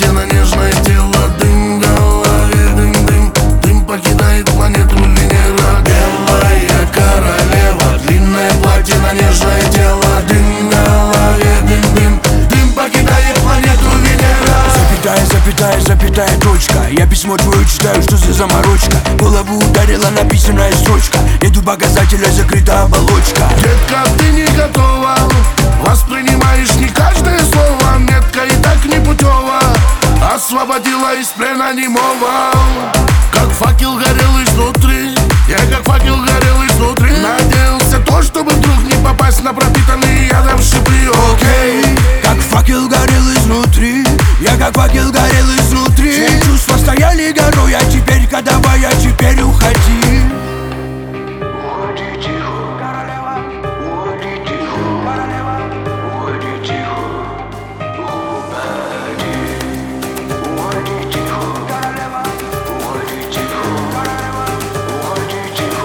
платье на нежное тело. Дым в голове, дым-дым, дым покидает планету Венера. Белая королева, длинное платье на нежное тело. Дым в голове, дым-дым, дым покидает планету Венера. Запятая, запятая, запятая, точка. Я письмо твое читаю, что за заморочка. Голову ударила написанная строчка. Нет у показателя, закрыта оболочка. Детка, ты не готова, воспринимаешь не каждое слово. Метка и так непутева, освободила из плена немого. Как факел горел изнутри, я как факел горел изнутри. Надеялся то, чтобы вдруг не попасть на пропитанные ядом шипы. Окей, как факел горел изнутри, я как факел горел изнутри. Все чувства стояли горой, а теперь кадавай, а теперь уходи. Уходи тихо, королева, уходи тихо, королева, уходи тихо, уходи, уходи тихо, королева, уходи тихо, королева, уходи тихо.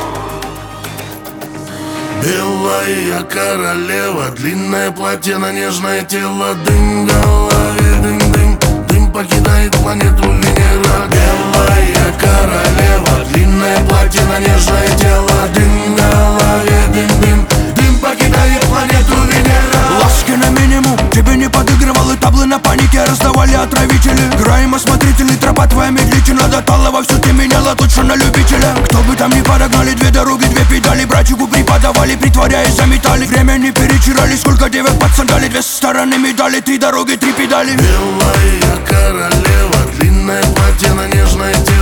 Белая королева, длинное платье на нежное тело. Дым в голове, дым-дым, дым покидает планету Венера. Белая королева, длинное платье на нежное тело. Дым в голове, дым-дым, дым покидает планету Венера. Ласки на минимум, тебе не подыгрывал, и таблы на панике раздавали отравители. Граем осмотрители, тропа твоя медлительно до талого, все ты меняла точно на любителя. Кто бы там ни подогнали, две дороги, две педали. Братику преподавали, притворяясь заметали. Время не перечирали, сколько девок под сандали. Две стороны медали, три дороги, три педали. Белая королева, длинное платье на нежное тело.